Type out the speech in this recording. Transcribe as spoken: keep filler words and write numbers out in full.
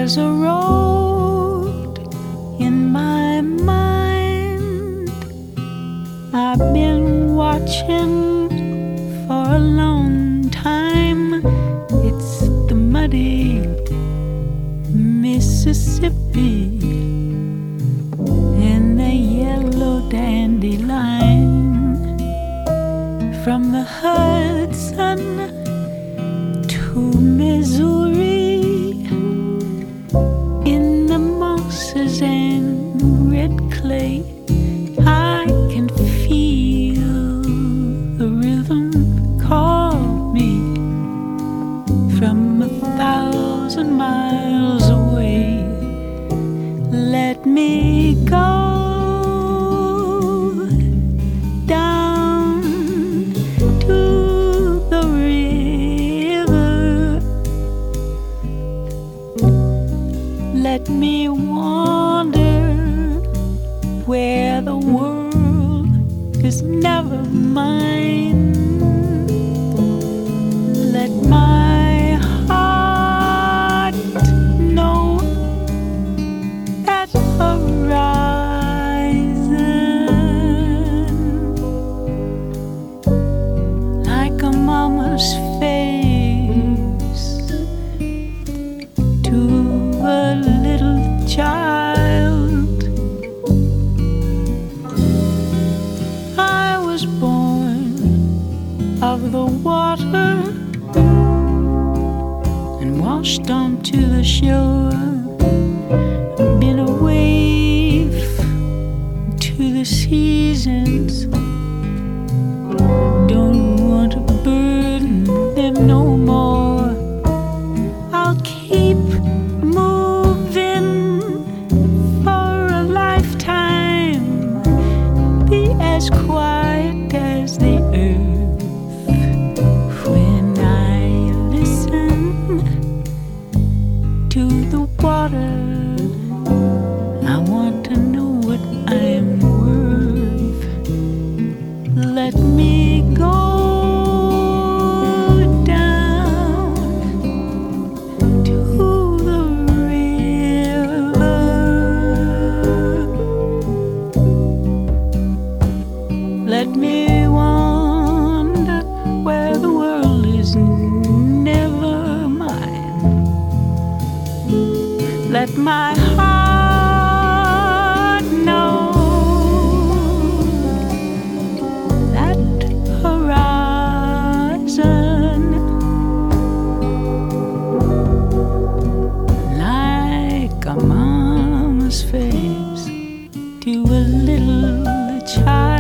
There's a road in my mind I've been watching for a long time. It's the muddy Mississippi and the yellow dandelion. From the Hudson to Missouri, in the mosses and red clay, I can feel the rhythm call me from a thousand miles away. Let me go down to the river. Let me wander where the world is never mine. Let my heart know that horizon, like a mama's face to a little child. I was born of the water and washed onto the shore. Been a wave to the seasons. Don't want to burden them no more. I'll keep moving for a lifetime, be as quiet as the earth when I listen to the water. I want to know what I'm worth. Let me go down to the river. Let me wander where the world is never mine. Let my heart know that horizon, like a mama's face to a little child.